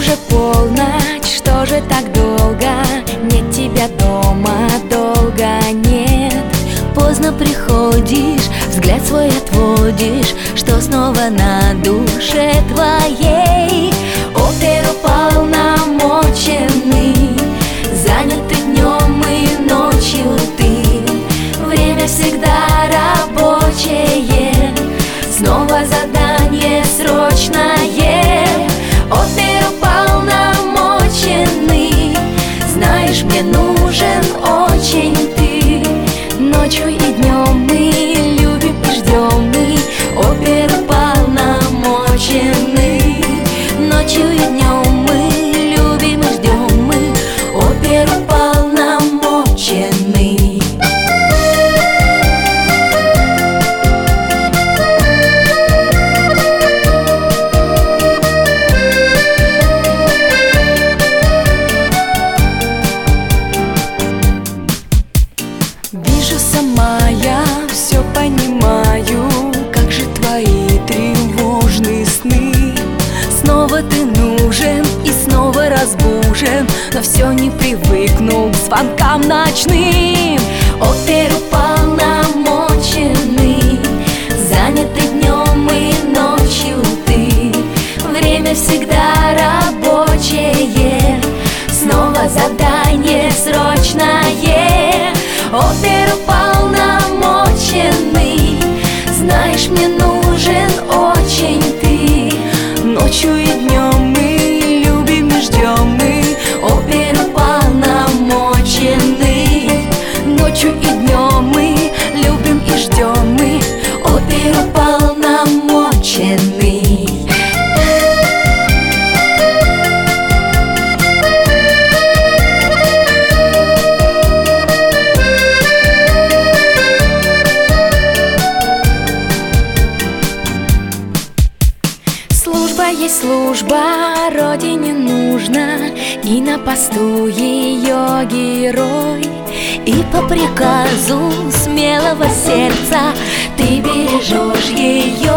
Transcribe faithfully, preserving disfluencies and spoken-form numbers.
уже полночь, что же так долго? Нет тебя дома, долго нет. Поздно приходишь, взгляд свой отводишь, что снова на душе твоей. Оперуполномоченный, заняты днем и ночью ты. Время всегда рабочее, снова задание срочное. Оперуполномоченный, знаешь, мне нужен очень ты. Ночью и днем мы любим и ждем мы. Оперуполномоченный, ночью и днем мы любим и ждем мы. Оперуполномоченный. Вижу сама, я все понимаю, как же твои тревожные сны. Снова ты нужен и снова разбужен, но все не привыкну к звонкам ночным. Оперуполномоченный, занятый днем и ночью ты. Время всегда рабочее, снова задание срочное. Оперуполномоченный, знаешь, мне нужен очень ты. Ночью и днем мы любим и ждем мы. Оперуполномоченный, ночью и днем мы любим и ждем мы. Оперуполномоченный. Служба есть служба, родине нужна, и на посту ее герой. И по приказу смелого сердца ты бережешь ее.